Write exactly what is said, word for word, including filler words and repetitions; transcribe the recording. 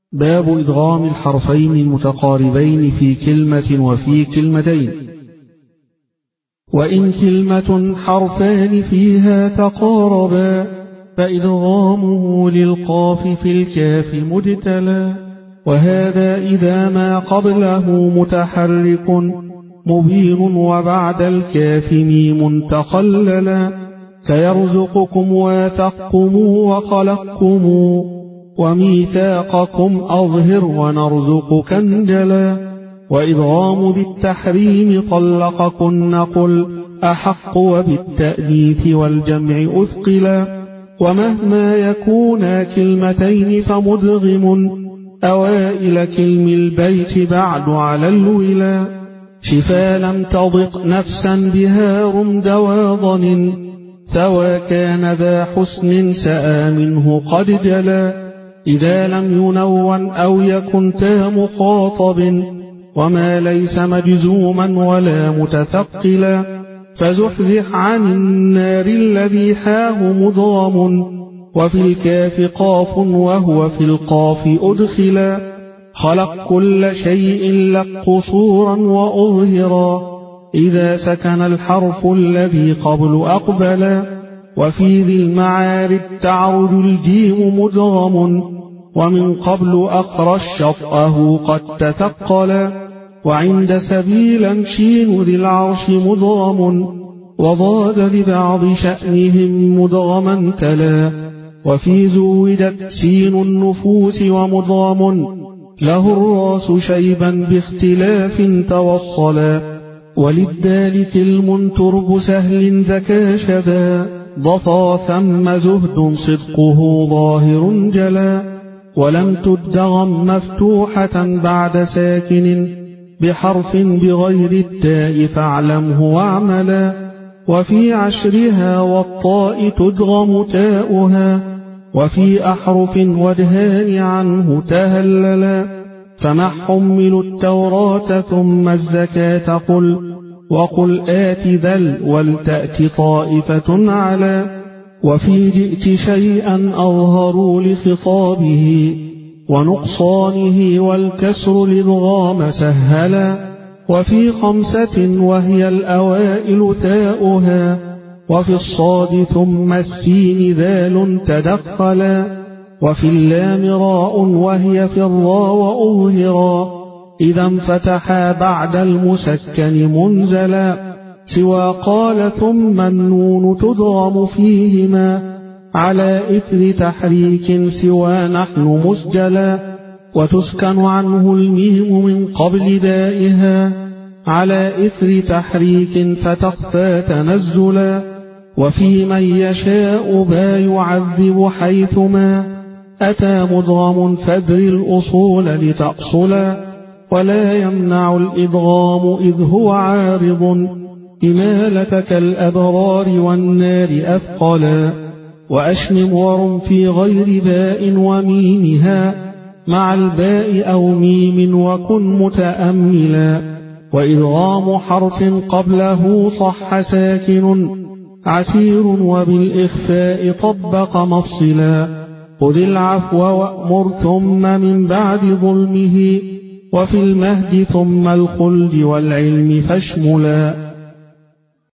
باب إدغام الحرفين المتقاربين في كلمة وفي كلمتين. وإن كلمة حرفان فيها تقاربا فإدغامه للقاف في الكاف مجتلى، وهذا إذا ما قبله متحرك مبين وبعد الكاف ميم تخللا، كيرزقكم واثقكم وخلقكم وميثاقكم أظهر ونرزقك انجلا. وإدغام ذي التحريم طلقكن قل أحق وبالتأنيث والجمع أثقلا، ومهما يكونا كلمتين فمدغم أوائل كلم البيت بعد على الولا، شفا لم تضق نفسا بها رمد واضن ثوى كان ذا حسن سآ منه قد جلا، إذا لم ينون أو يكن تا مخاطب وما ليس مجزوما ولا متثقلا، فزحزح عن النار الذي حاه مضغم وفي الكاف قاف وهو في القاف أدخلا، خلق كل شيء لك قصورا وأظهرا إذا سكن الحرف الذي قبل أقبلا، وفي ذي المعارج تعرج الجيم مدغم ومن قبل أقرى الشطأه قد تثقلا، وعند سبيلا شين ذي العرش مدغم وضاد لبعض شأنهم مدغما تلا، وفي زودت سين النفوس ومدغم له الراس شيبا باختلاف توصلا، وللدال كلم ترب سهل ذكا شذا ضفا ثم زهد صدقه ظاهر جلا، ولم تدغم مفتوحة بعد ساكن بحرف بغير التاء فاعلمه واعملا، وفي عشرها والطاء تدغم تاؤها وفي أحرف وجهان عنه تهللا، فما حملوا التوراة ثم الزكاة قل وقل آت ذل ولتأت طائفة على، وفي جئت شيئا أظهروا لخطابه ونقصانه والكسر للغام سهلا، وفي خمسة وهي الأوائل ثاؤها وفي الصاد ثم السين ذال تدخلا، وفي اللام راء وهي في الراء وأظهرا إذا انفتحا بعد المسكن منزلا، سوى قال ثم النون تدغم فيهما على إثر تحريك سوى نحن مسجلا، وتسكن عنه الميم من قبل دائها على إثر تحريك فتخفى تنزلا، وفي من يشاء با يعذب حيثما أتى مدغم فادر الأصول لتأصلا، ولا يمنع الإدغام إذ هو عارض إمالتك الأبرار والنار أثقلا، وأشمم ورم في غير باء وميمها مع الباء أو ميم وكن متأملا، وإدغام حرف قبله صح ساكن عسير وبالإخفاء طبق مفصلا، خذ العفو وأمر ثم من بعد ظلمه وفي المهد ثم الخلد والعلم فاشملا.